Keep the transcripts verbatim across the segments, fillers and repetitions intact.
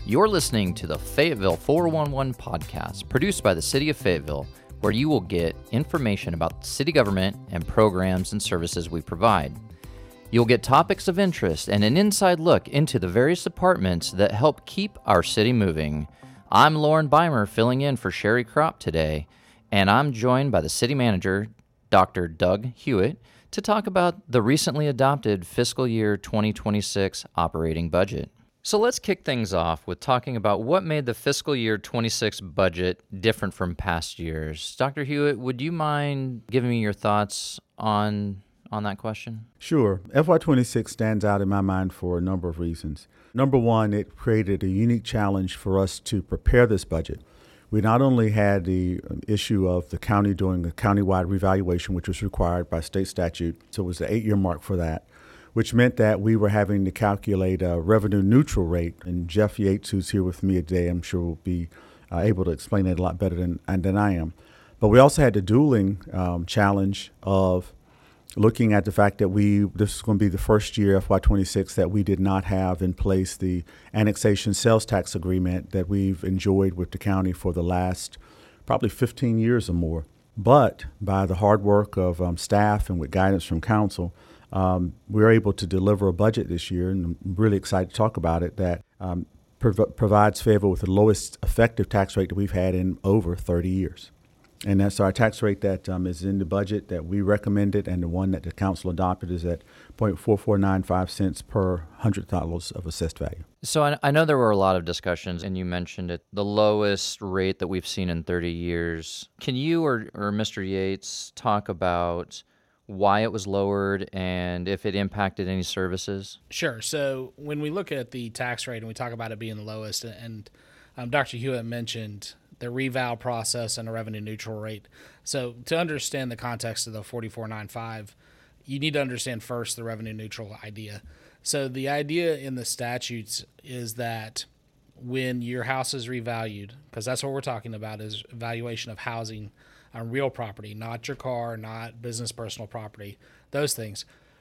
You're listening to the Fayetteville four one one podcast, produced by the City of Fayetteville, where you will get information about city government and programs and services we provide. You'll get topics of interest and an inside look into the various departments that help keep our city moving. I'm Lauren Beimer, filling in for Sherry Kropp today, and I'm joined by the city manager, Doctor Doug Hewitt, to talk about the recently adopted fiscal year twenty twenty-six operating budget. So let's kick things off with talking about what made the fiscal year twenty-six budget different from past years. Doctor Hewitt, would you mind giving me your thoughts on on that question? Sure. F Y twenty-six stands out in my mind for a number of reasons. Number one, it created a unique challenge for us to prepare this budget. We not only had the issue of the county doing a countywide revaluation, which was required by state statute, so it was the eight-year mark for that, which meant that we were having to calculate a revenue neutral rate. And Jeff Yates, who's here with me today, I'm sure will be uh, able to explain it a lot better than, than I am. But we also had the dueling um, challenge of looking at the fact that we this is going to be the first year, F Y twenty-six, that we did not have in place the annexation sales tax agreement that we've enjoyed with the county for the last probably fifteen years or more. But by the hard work of um, staff and with guidance from council, Um, we were able to deliver a budget this year, and I'm really excited to talk about it, that um, prov- provides Fayetteville with the lowest effective tax rate that we've had in over thirty years. And that's our tax rate that um, is in the budget that we recommended, and the one that the council adopted is at zero point four four nine five cents per one hundred dollars of assessed value. So I, I know there were a lot of discussions, and you mentioned it, the lowest rate that we've seen in thirty years. Can you or, or Mister Yates talk about why it was lowered and if it impacted any services? Sure. So when we look at the tax rate and we talk about it being the lowest, and um, Doctor Hewitt mentioned the reval process and a revenue neutral rate. So to understand the context of the forty-four ninety-five, you need to understand first the revenue neutral idea. So the idea in the statutes is that when your house is revalued, because that's what we're talking about, is valuation of housing on real property, not your car, not business personal property, those things.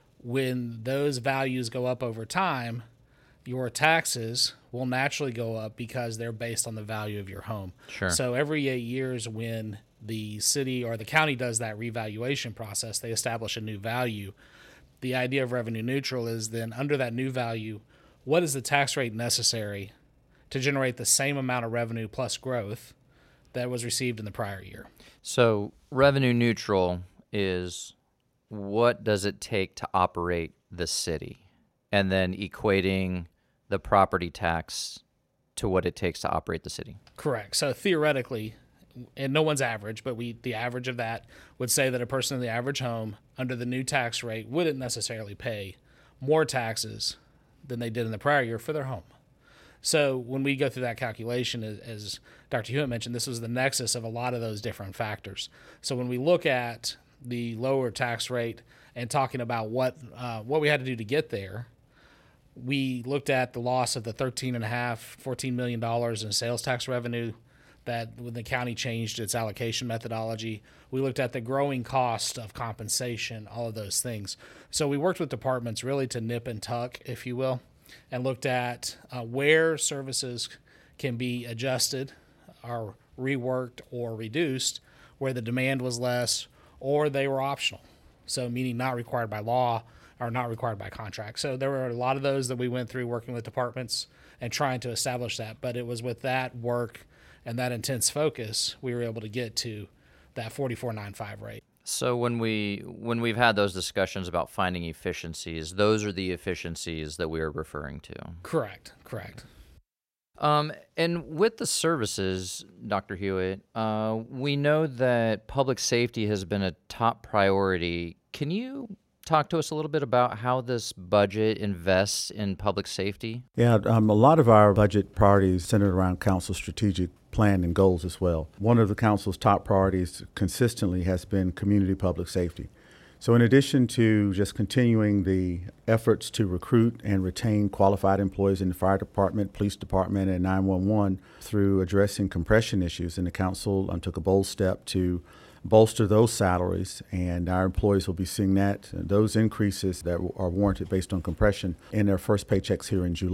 When those values go up over time, your taxes will naturally go up because they're based on the value of your home. Sure. So every eight years when the city or the county does that revaluation process, they establish a new value. The idea of revenue neutral is then under that new value, what is the tax rate necessary to generate the same amount of revenue plus growth that was received in the prior year? So revenue neutral is what does it take to operate the city, and then equating the property tax to what it takes to operate the city. Correct. So theoretically, and no one's average, but we the average of that would say that a person in the average home under the new tax rate wouldn't necessarily pay more taxes than they did in the prior year for their home. So when we go through that calculation, as Doctor Hewitt mentioned, this was the nexus of a lot of those different factors. So when we look at the lower tax rate and talking about what uh, what we had to do to get there, we looked at the loss of the thirteen and a half, fourteen million dollars in sales tax revenue that when the county changed its allocation methodology. We looked at the growing cost of compensation, all of those things. So we worked with departments really to nip and tuck, if you will, and looked at uh, where services can be adjusted or reworked or reduced, where the demand was less or they were optional. So meaning not required by law or not required by contract. So there were a lot of those that we went through working with departments and trying to establish that. But it was with that work and that intense focus, we were able to get to that forty-four ninety-five rate. So when we when we've had those discussions about finding efficiencies, those are the efficiencies that we are referring to. Correct, correct. Um, and with the services, Doctor Hewitt, uh, we know that public safety has been a top priority. Can you talk to us a little bit about how this budget invests in public safety? Yeah, um, a lot of our budget priorities centered around council's strategic plan and goals as well. One of the council's top priorities consistently has been community public safety. So in addition to just continuing the efforts to recruit and retain qualified employees in the fire department, police department, and nine one one through addressing compression issues, and the council um, took a bold step to bolster those salaries, and our employees will be seeing that, those increases that are warranted based on compression in their first paychecks here in July.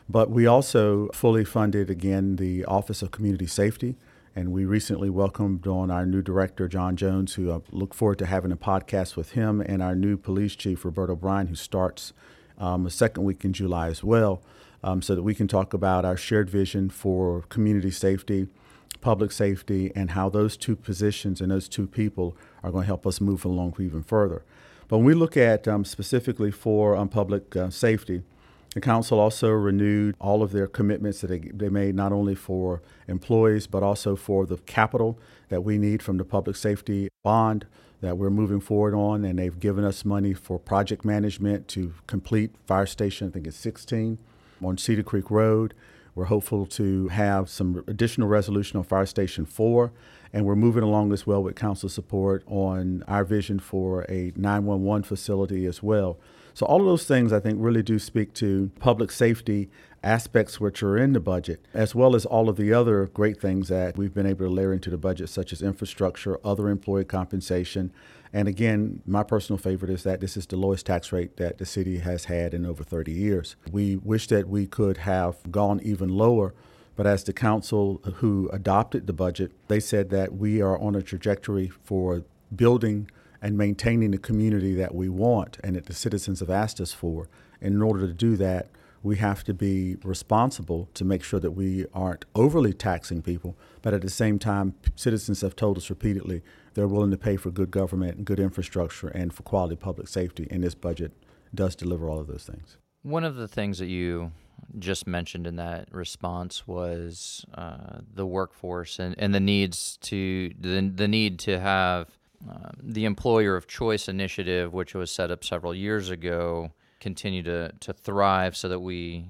But we also fully funded, again, the Office of Community Safety. And we recently welcomed on our new director, John Jones, who I look forward to having a podcast with him, and our new police chief, Roberto Bryan, who starts um, the second week in July as well, um, so that we can talk about our shared vision for community safety, public safety, and how those two positions and those two people are going to help us move along even further. But when we look at um, specifically for um, public uh, safety, the council also renewed all of their commitments that they, they made not only for employees, but also for the capital that we need from the public safety bond that we're moving forward on. And they've given us money for project management to complete Fire Station, I think it's sixteen, on Cedar Creek Road. We're hopeful to have some additional resolution on Fire Station four. And we're moving along as well with council support on our vision for a nine one one facility as well. So all of those things, I think, really do speak to public safety aspects which are in the budget, as well as all of the other great things that we've been able to layer into the budget, such as infrastructure, other employee compensation. And again, my personal favorite is that this is the lowest tax rate that the city has had in over thirty years. We wish that we could have gone even lower, but as the council who adopted the budget, they said that we are on a trajectory for building and maintaining the community that we want and that the citizens have asked us for. And in order to do that, we have to be responsible to make sure that we aren't overly taxing people, but at the same time, citizens have told us repeatedly they're willing to pay for good government and good infrastructure and for quality public safety, and this budget does deliver all of those things. One of the things that you just mentioned in that response was uh, the workforce and, and the needs to the, the need to have uh, the Employer of Choice initiative, which was set up several years ago, continue to, to thrive so that we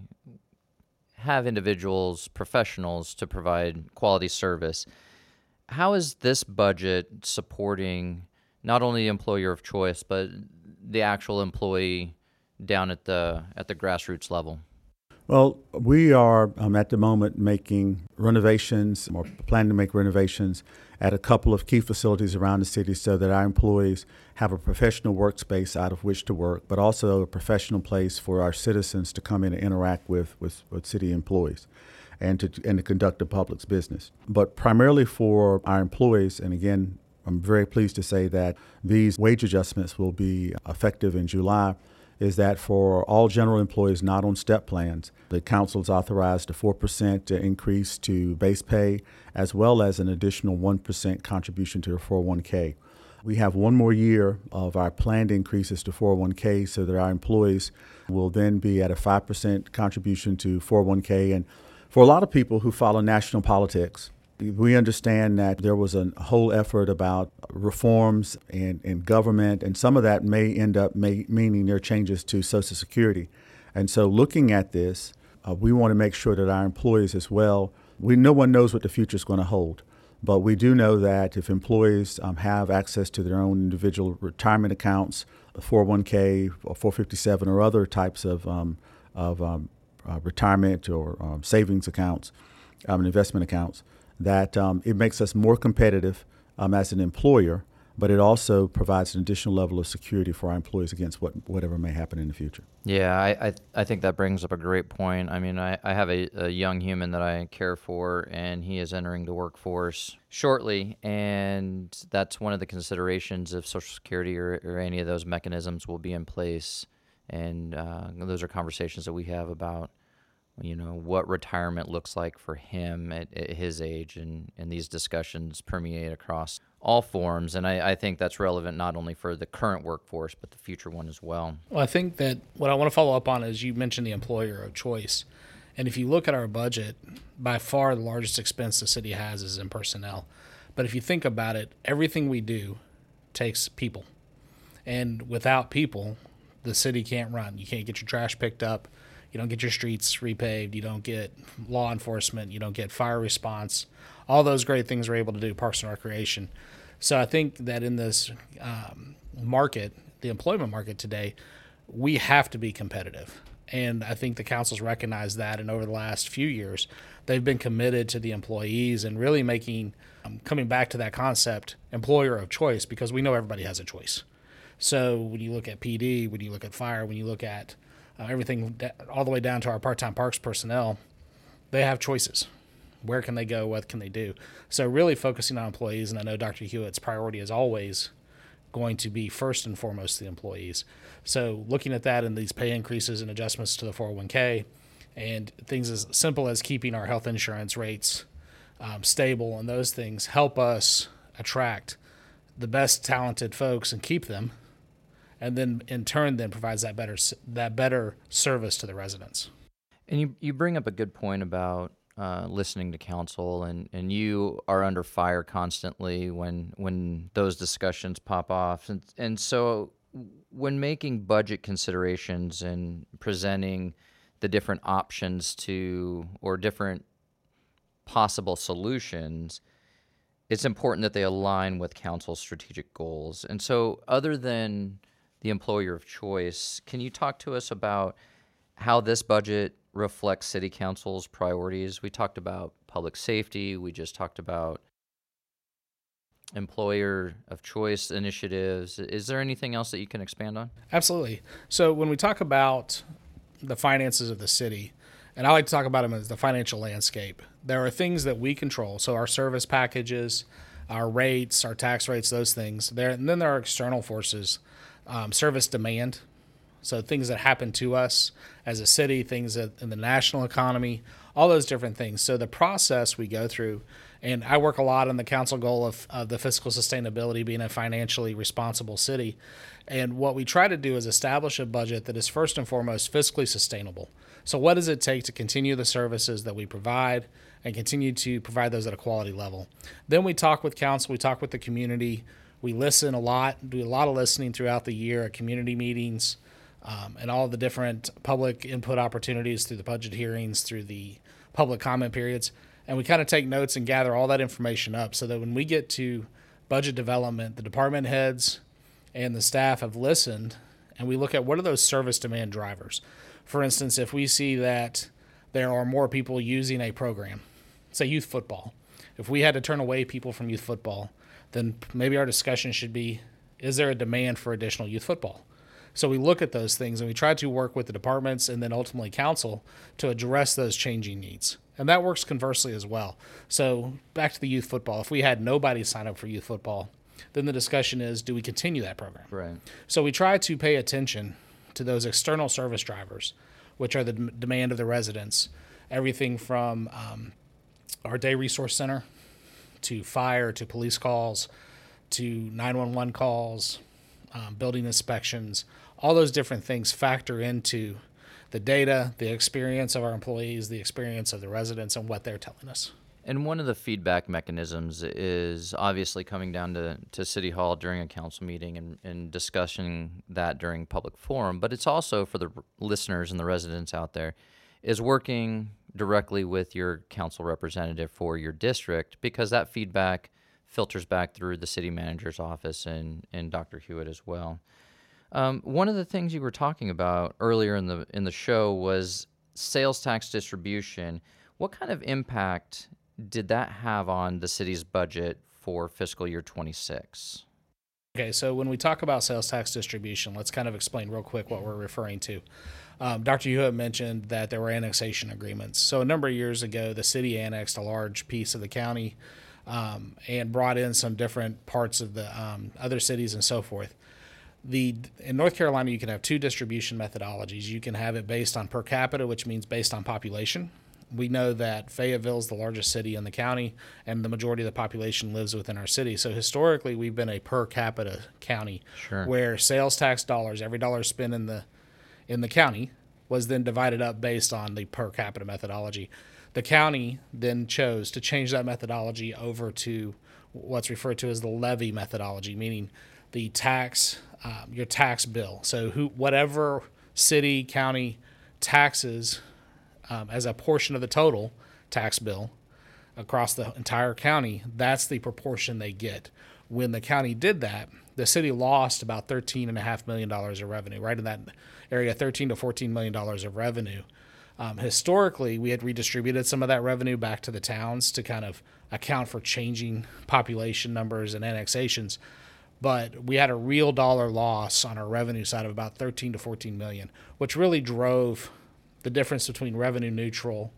have individuals, professionals to provide quality service. How is this budget supporting not only the Employer of Choice, but the actual employee down at the at the grassroots level? Well, we are um, at the moment making renovations or planning to make renovations at a couple of key facilities around the city so that our employees have a professional workspace out of which to work, but also a professional place for our citizens to come in and interact with, with, with city employees and to, and to conduct the public's business. But primarily for our employees, and again, I'm very pleased to say that these wage adjustments will be effective in July, is that for all general employees not on step plans, the council has authorized a four percent increase to base pay, as well as an additional one percent contribution to their four oh one k. We have one more year of our planned increases to four oh one k so that our employees will then be at a five percent contribution to four oh one k. And for a lot of people who follow national politics, we understand that there was a whole effort about reforms in, in government, and some of that may end up may, meaning there are changes to Social Security. And so looking at this, uh, we want to make sure that our employees as well, we no one knows what the future is going to hold, but we do know that if employees um, have access to their own individual retirement accounts, four oh one k or four fifty-seven or other types of, um, of um, uh, retirement or um, savings accounts um, and investment accounts, that um, it makes us more competitive um, as an employer, but it also provides an additional level of security for our employees against what whatever may happen in the future. Yeah, I I, I think that brings up a great point. I mean, I, I have a, a young human that I care for, and he is entering the workforce shortly, and that's one of the considerations if Social Security or, or any of those mechanisms will be in place, and uh, those are conversations that we have about, you know, what retirement looks like for him at, at his age, and, and these discussions permeate across all forms. And I, I think that's relevant not only for the current workforce, but the future one as well. Well, I think that what I want to follow up on is you mentioned the Employer of Choice. And if you look at our budget, by far the largest expense the city has is in personnel. But if you think about it, everything we do takes people. And without people, the city can't run. You can't get your trash picked up. You don't get your streets repaved. You don't get law enforcement. You don't get fire response. All those great things we're able to do, Parks and Recreation. So I think that in this um, market, the employment market today, we have to be competitive. And I think the council's recognized that. And over the last few years, they've been committed to the employees and really making, um, coming back to that concept, employer of choice, because we know everybody has a choice. So when you look at P D, when you look at fire, when you look at uh, everything da- all the way down to our part-time parks personnel, they have choices. Where can they go? What can they do? So really focusing on employees, and I know Doctor Hewitt's priority is always going to be first and foremost the employees. So looking at that and these pay increases and adjustments to the four oh one k and things as simple as keeping our health insurance rates um, stable, and those things help us attract the best talented folks and keep them, and then in turn then provides that better that better service to the residents. And you, you bring up a good point about uh, listening to council, and, and you are under fire constantly when when those discussions pop off. And, and so when making budget considerations and presenting the different options to, or different possible solutions, it's important that they align with council's strategic goals. And so other than the employer of choice, can you talk to us about how this budget reflects city council's priorities? We talked about public safety. We just talked about employer of choice initiatives. Is there anything else that you can expand on? Absolutely. So when we talk about the finances of the city, and I like to talk about them as the financial landscape, there are things that we control. So our service packages, our rates, our tax rates, those things. There, and then there are external forces, um, service demand. So things that happen to us as a city, things that in the national economy, all those different things. So the process we go through, and I work a lot on the council goal of, of the fiscal sustainability, being a financially responsible city. And what we try to do is establish a budget that is first and foremost fiscally sustainable. So what does it take to continue the services that we provide and continue to provide those at a quality level? Then we talk with council, we talk with the community, we listen a lot, do a lot of listening throughout the year at community meetings, Um, and all the different public input opportunities through the budget hearings, through the public comment periods. And we kind of take notes and gather all that information up so that when we get to budget development, the department heads and the staff have listened, and we look at what are those service demand drivers. For instance, if we see that there are more people using a program, say youth football, if we had to turn away people from youth football, then maybe our discussion should be, is there a demand for additional youth football? So we look at those things and we try to work with the departments and then ultimately council to address those changing needs. And that works conversely as well. So back to the youth football. If we had nobody sign up for youth football, then the discussion is, do we continue that program? Right. So we try to pay attention to those external service drivers, which are the d- demand of the residents. Everything from um, our day resource center to fire to police calls to nine one one calls, um, building inspections. All those different things factor into the data, the experience of our employees, the experience of the residents, and what they're telling us. And one of the feedback mechanisms is obviously coming down to, to City Hall during a council meeting and, and discussing that during public forum, but it's also for the listeners and the residents out there, is working directly with your council representative for your district, because that feedback filters back through the city manager's office and, and Doctor Hewitt as well. Um, one of the things you were talking about earlier in the in the show was sales tax distribution. What kind of impact did that have on the city's budget for fiscal year twenty-six? Okay, so when we talk about sales tax distribution, let's kind of explain real quick what we're referring to. Um, Doctor Hewitt mentioned that there were annexation agreements. So a number of years ago, the city annexed a large piece of the county um, and brought in some different parts of the um, other cities and so forth. The in North Carolina, you can have two distribution methodologies. You can have it based on per capita, which means based on population. We know that Fayetteville is the largest city in the county, and the majority of the population lives within our city. So historically, we've been a per capita county, Sure. where sales tax dollars, every dollar spent in the in the county, was then divided up based on the per capita methodology. The county then chose to change that methodology over to what's referred to as the levy methodology, meaning the tax, um, your tax bill. So who, whatever city, county taxes um, as a portion of the total tax bill across the entire county, that's the proportion they get. When the county did that, the city lost about thirteen point five million dollars of revenue, right in that area, thirteen to fourteen million dollars of revenue. Um, historically, we had redistributed some of that revenue back to the towns to kind of account for changing population numbers and annexations. but we had a real dollar loss on our revenue side of about thirteen to fourteen million, which really drove the difference between revenue neutral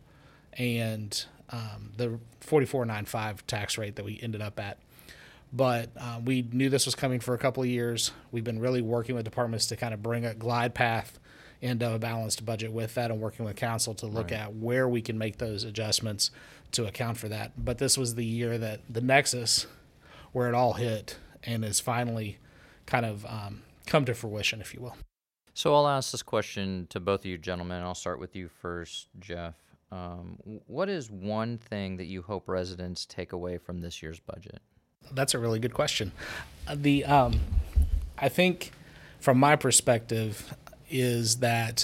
and um, the forty-four point nine five tax rate that we ended up at. But uh, we knew this was coming for a couple of years. We've been really working with departments to kind of bring a glide path into a balanced budget with that, and working with council to look right. at where we can make those adjustments to account for that. But this was the year that the nexus where it all hit and is finally kind of um, come to fruition, if you will. So I'll ask this question to both of you gentlemen. I'll start with you first, Jeff. Um, what is one thing that you hope residents take away from this year's budget? That's a really good question. The um, I think from my perspective is that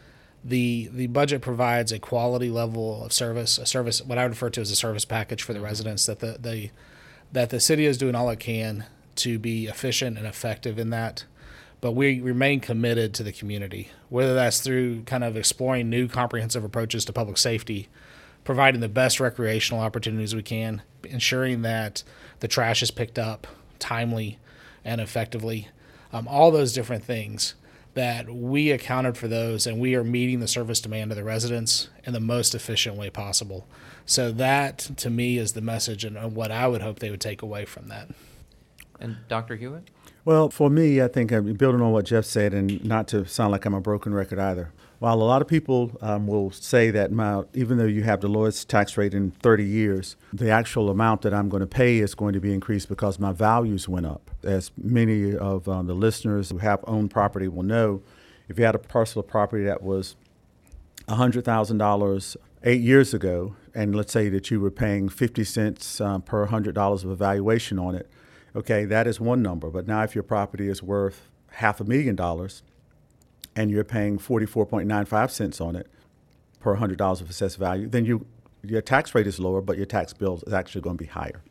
the the budget provides a quality level of service, a service, what I would refer to as a service package for the residents, that the, the that the city is doing all it can to be efficient and effective in that. But we remain committed to the community, whether that's through kind of exploring new comprehensive approaches to public safety, providing the best recreational opportunities we can, ensuring that the trash is picked up timely and effectively, um, all those different things, that we accounted for those and we are meeting the service demand of the residents in the most efficient way possible. So that, to me, is the message and what I would hope they would take away from that. And Doctor Hewitt? Well, for me, I think I'm building on what Jeff said, and not to sound like I'm a broken record either. While a lot of people um, will say that my, even though you have the lowest tax rate in thirty years, the actual amount that I'm going to pay is going to be increased because my values went up. As many of um, the listeners who have owned property will know, if you had a parcel of property that was one hundred thousand dollars eight years ago, and let's say that you were paying fifty cents um, per one hundred dollars of evaluation on it, okay, that is one number. But now if your property is worth half a million dollars and you're paying forty-four point nine five cents on it per one hundred dollars of assessed value, then you, your tax rate is lower, but your tax bill is actually going to be higher.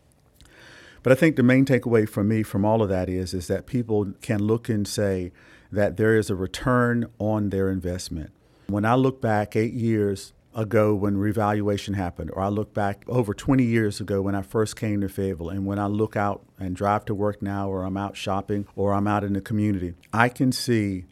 But I think the main takeaway for me from all of that is, is that people can look and say that there is a return on their investment. When I look back eight years ago when revaluation happened, or I look back over twenty years ago when I first came to Fayetteville, and when I look out and drive to work now, or I'm out shopping, or I'm out in the community, I can see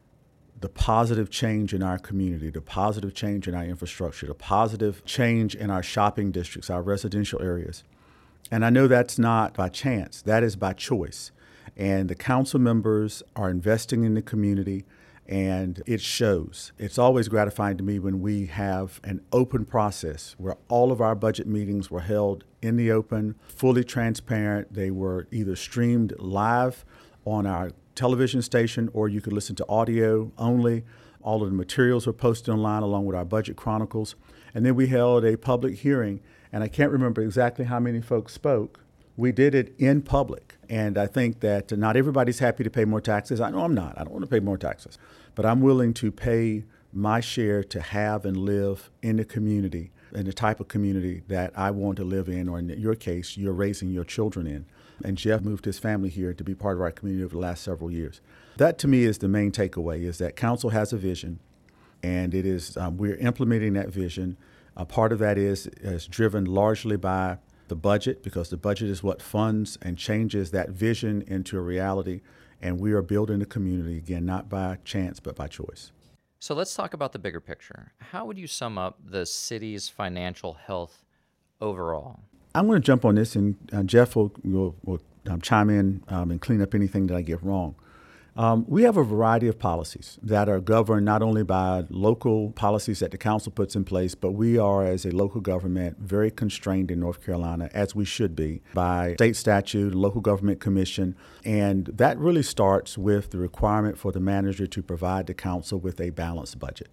the positive change in our community, the positive change in our infrastructure, the positive change in our shopping districts, our residential areas. And I know that's not by chance, that is by choice. And the council members are investing in the community, and it shows. It's always gratifying to me when we have an open process where all of our budget meetings were held in the open, fully transparent. They were either streamed live on our television station, or you could listen to audio only. All of the materials were posted online along with our budget chronicles. And then we held a public hearing, and I can't remember exactly how many folks spoke. We did it in public. And I think that not everybody's happy to pay more taxes. I know I'm not. I don't want to pay more taxes. But I'm willing to pay my share to have and live in the community, in the type of community that I want to live in, or in your case, you're raising your children in. And Jeff moved his family here to be part of our community over the last several years. That, to me, is the main takeaway, is that council has a vision, and it is um, we're implementing that vision. A part of that is, is driven largely by the budget, because the budget is what funds and changes that vision into a reality. And we are building a community, again, not by chance, but by choice. So let's talk about the bigger picture. How would you sum up the city's financial health overall? I'm going to jump on this, and uh, Jeff will, will, will um, chime in um, and clean up anything that I get wrong. Um, we have a variety of policies that are governed not only by local policies that the council puts in place, but we are, as a local government, very constrained in North Carolina, as we should be, by state statute, local government commission. And that really starts with the requirement for the manager to provide the council with a balanced budget.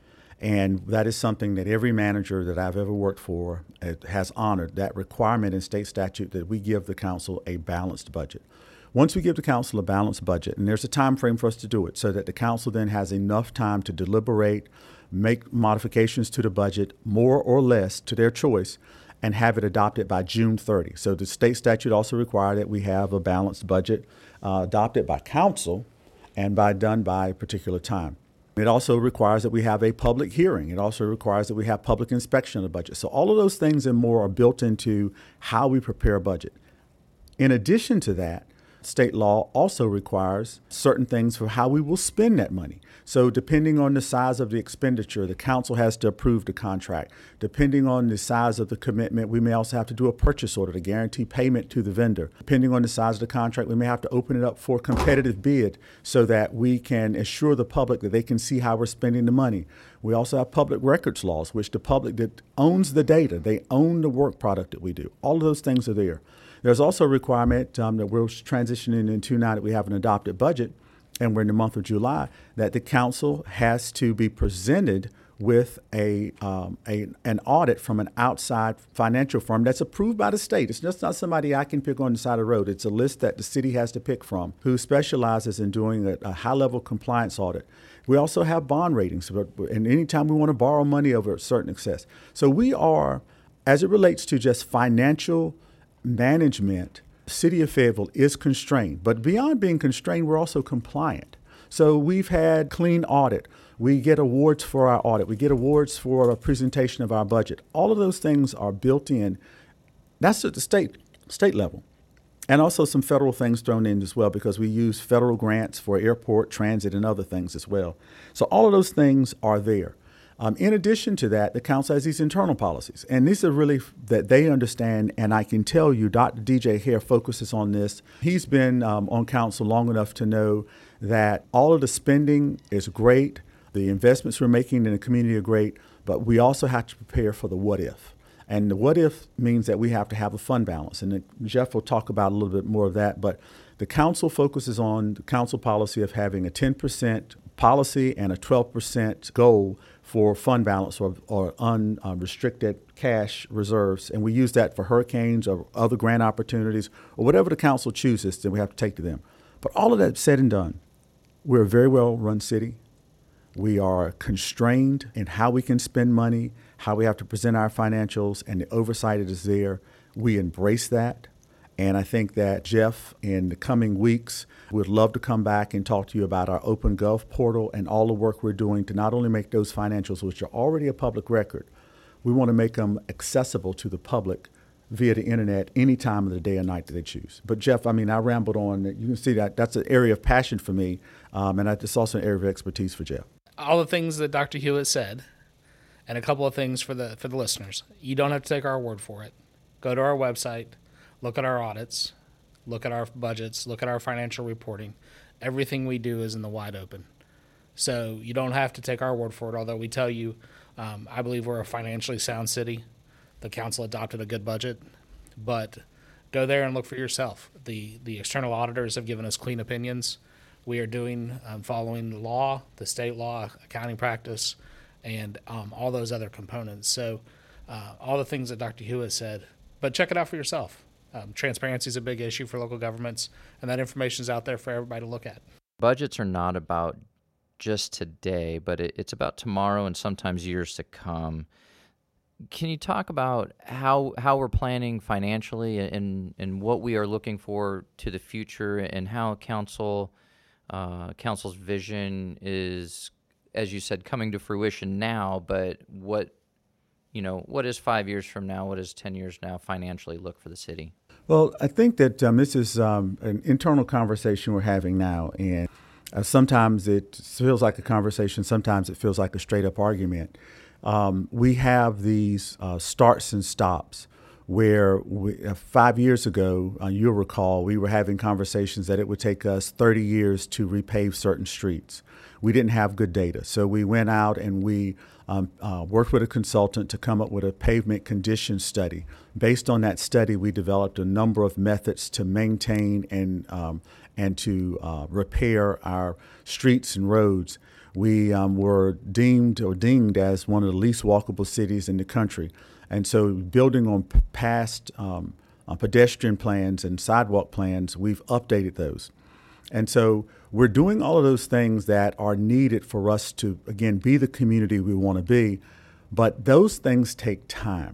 And that is something that every manager that I've ever worked for has honored, that requirement in state statute that we give the council a balanced budget. Once we give the council a balanced budget, and there's a time frame for us to do it, so that the council then has enough time to deliberate, make modifications to the budget, more or less to their choice, and have it adopted by June thirtieth. So the state statute also requires that we have a balanced budget uh, adopted by council and by done by a particular time. It also requires that we have a public hearing. It also requires that we have public inspection of the budget. So all of those things and more are built into how we prepare a budget. In addition to that, state law also requires certain things for how we will spend that money. So depending on the size of the expenditure, the council has to approve the contract. Depending on the size of the commitment, we may also have to do a purchase order to guarantee payment to the vendor. Depending on the size of the contract, we may have to open it up for a competitive bid so that we can assure the public that they can see how we're spending the money. We also have public records laws, which the public that owns the data, they own the work product that we do. All of those things are there. There's also a requirement um, that we're transitioning into now that we have an adopted budget, and we're in the month of July, that the council has to be presented with a, um, a an audit from an outside financial firm that's approved by the state. It's just not somebody I can pick on the side of the road. It's a list that the city has to pick from, who specializes in doing a, a high-level compliance audit. We also have bond ratings, and anytime we want to borrow money over a certain excess. So we are, as it relates to just financial management, City of Fayetteville is constrained. But beyond being constrained, we're also compliant. So we've had clean audit. We get awards for our audit. We get awards for a presentation of our budget. All of those things are built in. That's at the state state level. And also some federal things thrown in as well, because we use federal grants for airport, transit, and other things as well. So all of those things are there. Um, in addition to that, the council has these internal policies, and these are really f- that they understand, and I can tell you Doctor D J Hare focuses on this. He's been um, on council long enough to know that all of the spending is great, the investments we're making in the community are great, but we also have to prepare for the what if. And the what if means that we have to have a fund balance, and Jeff will talk about a little bit more of that, but the council focuses on the council policy of having a ten percent policy and a twelve percent goal for fund balance or, or unrestricted cash reserves. And we use that for hurricanes or other grant opportunities or whatever the council chooses that we have to take to them. But all of that said and done, we're a very well-run city. We are constrained in how we can spend money, how we have to present our financials, and the oversight that is there. We embrace that. And I think that Jeff, in the coming weeks, would love to come back and talk to you about our OpenGov portal and all the work we're doing to not only make those financials, which are already a public record, we want to make them accessible to the public via the internet any time of the day or night that they choose. But Jeff, I mean, I rambled on. You can see that that's an area of passion for me, um, and it's also an area of expertise for Jeff. All the things that Doctor Hewitt said, and a couple of things for the for the listeners. You don't have to take our word for it. Go to our website. Look at our audits, look at our budgets, look at our financial reporting. Everything we do is in the wide open. So you don't have to take our word for it, although we tell you, um, I believe we're a financially sound city. The council adopted a good budget, but go there and look for yourself. The the external auditors have given us clean opinions. We are doing, um, following the law, the state law, accounting practice, and um, all those other components. So uh, all the things that Doctor Hewitt said, but check it out for yourself. Um, transparency is a big issue for local governments, and that information is out there for everybody to look at. Budgets are not about just today, but it, it's about tomorrow and sometimes years to come. Can you talk about how how we're planning financially and, and what we are looking for to the future, and how council uh, council's vision is, as you said, coming to fruition now, but what you know, what is five years from now? What is ten years now financially look for the city? Well, I think that um, this is um, an internal conversation we're having now, and uh, sometimes it feels like a conversation, sometimes it feels like a straight-up argument. Um, we have these uh, starts and stops where we, uh, five years ago, uh, you'll recall, we were having conversations that it would take us thirty years to repave certain streets. We didn't have good data, so we went out and we Um, uh, worked with a consultant to come up with a pavement condition study. Based on that study, we developed a number of methods to maintain and um, and to uh, repair our streets and roads. We um, were deemed or dinged as one of the least walkable cities in the country. And so building on p- past um, uh, pedestrian plans and sidewalk plans, we've updated those. And so we're doing all of those things that are needed for us to, again, be the community we want to be. But those things take time.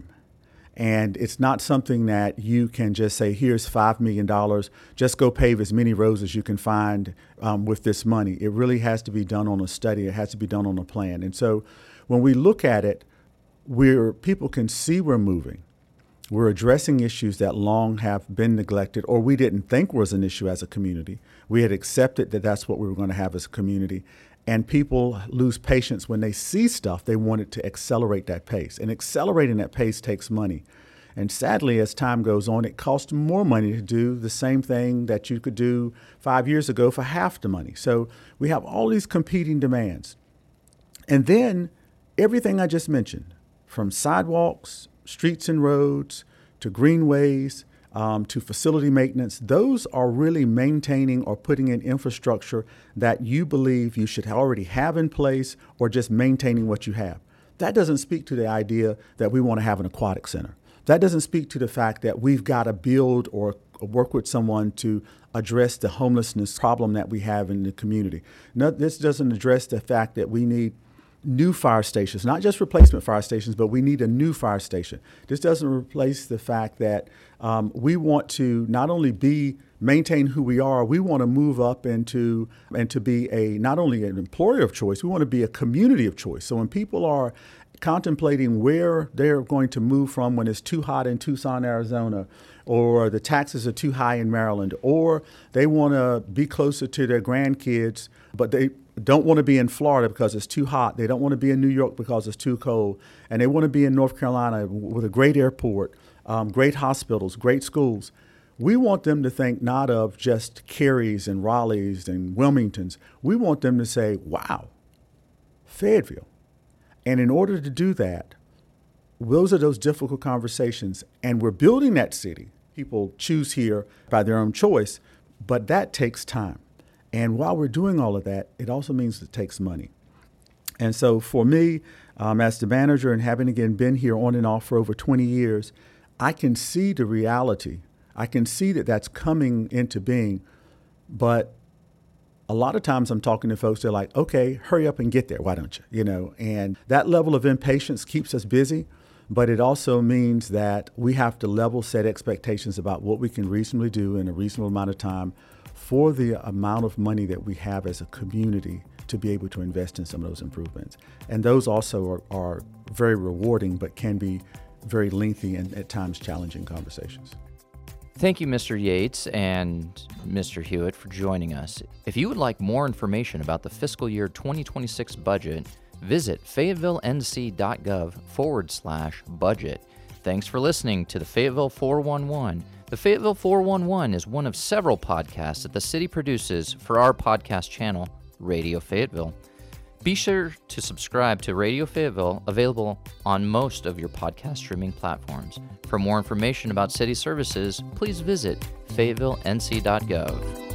And it's not something that you can just say, here's five million dollars, just go pave as many roads as you can find um, with this money. It really has to be done on a study. It has to be done on a plan. And so when we look at it, we're, people can see we're moving. We're addressing issues that long have been neglected or we didn't think was an issue as a community. We had accepted that that's what we were going to have as a community. And people lose patience when they see stuff. They want it to accelerate that pace. And accelerating that pace takes money. And sadly, as time goes on, it costs more money to do the same thing that you could do five years ago for half the money. So we have all these competing demands. And then everything I just mentioned, from sidewalks, streets and roads, to greenways, um, to facility maintenance, those are really maintaining or putting in infrastructure that you believe you should already have in place or just maintaining what you have. That doesn't speak to the idea that we want to have an aquatic center. That doesn't speak to the fact that we've got to build or work with someone to address the homelessness problem that we have in the community. No, this doesn't address the fact that we need new fire stations, not just replacement fire stations, but we need a new fire station. This doesn't replace the fact that um, we want to not only be maintain who we are, we want to move up into and to be a not only an employer of choice, we want to be a community of choice. So when people are contemplating where they're going to move from when it's too hot in Tucson, Arizona, or the taxes are too high in Maryland, or they want to be closer to their grandkids, but they don't want to be in Florida because it's too hot. They don't want to be in New York because it's too cold. And they want to be in North Carolina with a great airport, um, great hospitals, great schools. We want them to think not of just Carys and Raleighs and Wilmingtons. We want them to say, wow, Fayetteville. And in order to do that, those are those difficult conversations. And we're building that city. People choose here by their own choice, but that takes time. And while we're doing all of that, it also means it takes money. And so for me, um, as the manager and having again been here on and off for over twenty years, I can see the reality. I can see that that's coming into being. But a lot of times I'm talking to folks, they're like, okay, hurry up and get there. Why don't you? You know, and that level of impatience keeps us busy. But it also means that we have to level set expectations about what we can reasonably do in a reasonable amount of time for the amount of money that we have as a community to be able to invest in some of those improvements. And those also are, are very rewarding, but can be very lengthy and at times challenging conversations. Thank you, Mister Yates and Mister Hewitt, for joining us. If you would like more information about the fiscal year twenty twenty-six budget, visit fayetteville.n.c.gov forward slash budget. Thanks for listening to the Fayetteville four one one. The Fayetteville four one one is one of several podcasts that the city produces for our podcast channel, Radio Fayetteville. Be sure to subscribe to Radio Fayetteville, available on most of your podcast streaming platforms. For more information about city services, please visit fayetteville n c dot gov.